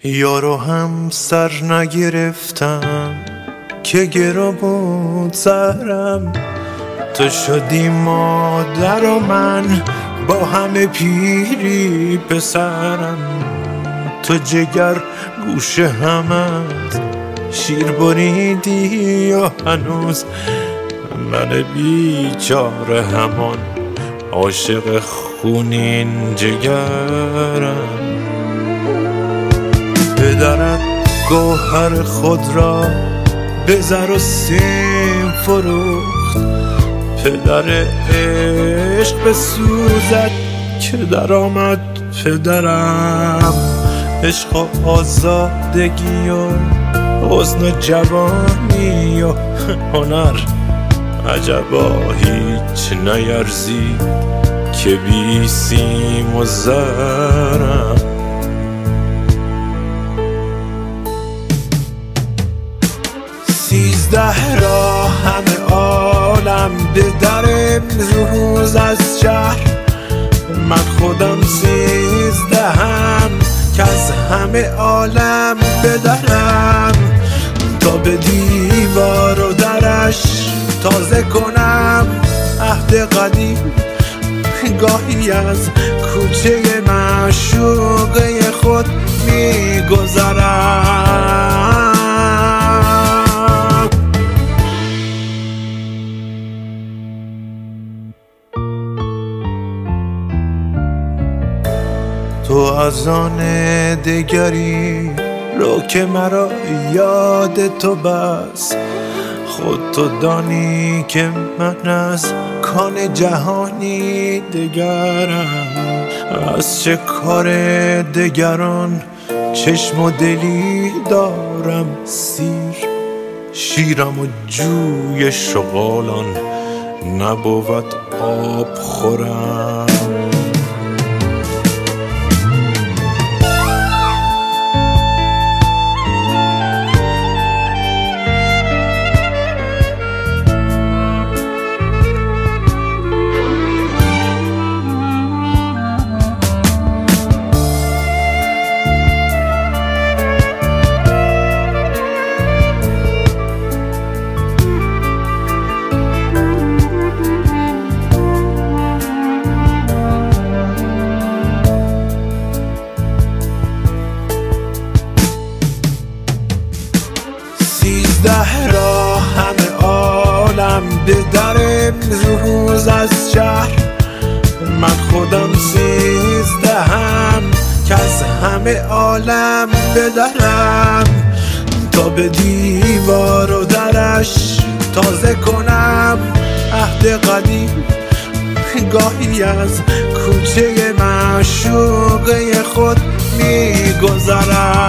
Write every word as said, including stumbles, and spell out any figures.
یارو هم سر نگرفتم که گرا بود سرم، تو شدی مادر و من با همه پیری پسرم. تو جگر گوشه همت شیر بریدی و هنوز من بیچاره همان عاشق خونین جگرم. پدرت گوهر خود را به زر و سیم فروخت، پدر عشق به سوزد که در آمد پدرم. عشق و آزادگی و حسن و جوانی و هنر، عجبا هیچ نیرزی که بی سیم و زرم. سیزده را همه عالم به در امروز از شهر، من خودم سیزدهم که از همه عالم بدرم. تا به دیوار و درش تازه کنم عهد قدیم، گاهی از کوچه معشوقه خود میگذرم. تو از آن دگری رو که مرا یاد تو بس، خود تو دانی که من از کان جهانی دگرم. از چه کار دگران چشم و دلی دارم سیر، شیرم و جوی شغالان نبود آب خورم. سیزده را همه عالم به در امروز از شهر، من خودم سیزدهم که از همه عالم بدرم. تا به دیوار و درش تازه کنم عهد قدیم، گاهی از کوچه معشوقه خود میگذرم.